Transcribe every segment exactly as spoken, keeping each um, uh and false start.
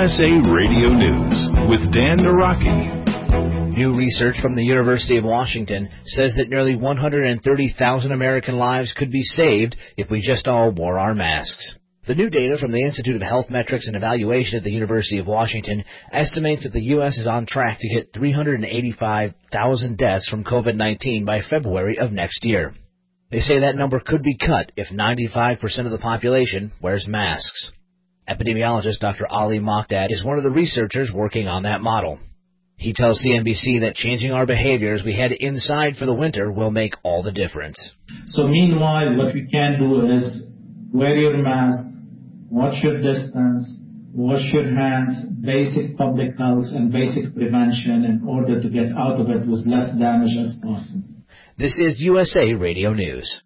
S A Radio News with Dan Naraki. New research from the University of Washington says that nearly one hundred thirty thousand American lives could be saved if we just all wore our masks. The new data from the Institute of Health Metrics and Evaluation at the University of Washington estimates that the U S is on track to hit three hundred eighty-five thousand deaths from COVID nineteen by February of next year. They say that number could be cut if ninety-five percent of the population wears masks. Epidemiologist Doctor Ali Mokdad is one of the researchers working on that model. He tells C N B C that changing our behavior as we head inside for the winter will make all the difference. So meanwhile, what we can do is wear your mask, watch your distance, wash your hands, basic public health and basic prevention in order to get out of it with less damage as possible. This is U S A Radio News.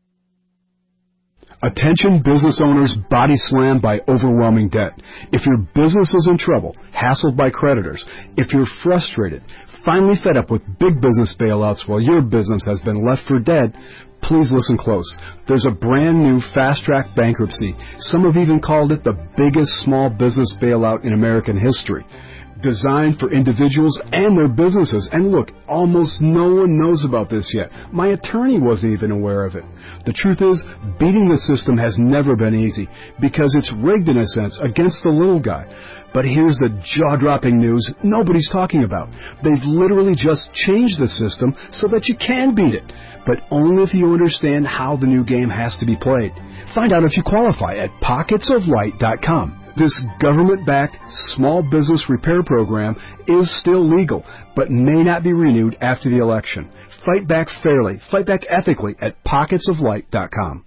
Attention business owners body slammed by overwhelming debt. If your business is in trouble, hassled by creditors, if you're frustrated, finally fed up with big business bailouts while your business has been left for dead, please listen close. There's a brand new fast-track bankruptcy. Some have even called it the biggest small business bailout in American history. Designed for individuals and their businesses. And look, almost no one knows about this yet. My attorney wasn't even aware of it. The truth is, beating the system has never been easy because it's rigged in a sense against the little guy. But here's the jaw-dropping news nobody's talking about. They've literally just changed the system so that you can beat it, but only if you understand how the new game has to be played. Find out if you qualify at pockets of light dot com. This government-backed small business repair program is still legal, but may not be renewed after the election. Fight back fairly, fight back ethically at pockets of light dot com.